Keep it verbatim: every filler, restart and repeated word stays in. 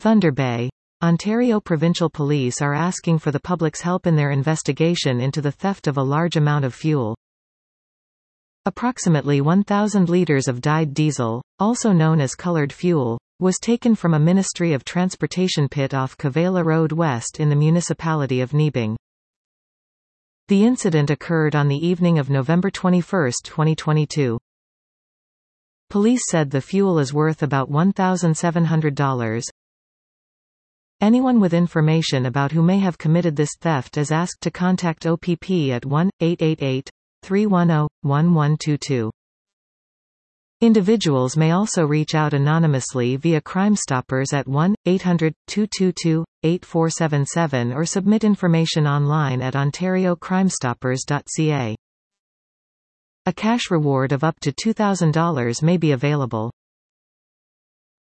Thunder Bay. Ontario Provincial Police are asking for the public's help in their investigation into the theft of a large amount of fuel. Approximately one thousand litres of dyed diesel, also known as coloured fuel, was taken from a Ministry of Transportation pit off Cavela Road West in the municipality of Nebeng. The incident occurred on the evening of November twenty-first, twenty twenty-two. Police said the fuel is worth about one thousand seven hundred dollars. Anyone with information about who may have committed this theft is asked to contact O P P at one eight eight eight, three one zero, one one two two. Individuals may also reach out anonymously via Crime Stoppers at one eight hundred, two two two, eight four seven seven or submit information online at ontario crime stoppers dot c a. A cash reward of up to two thousand dollars may be available.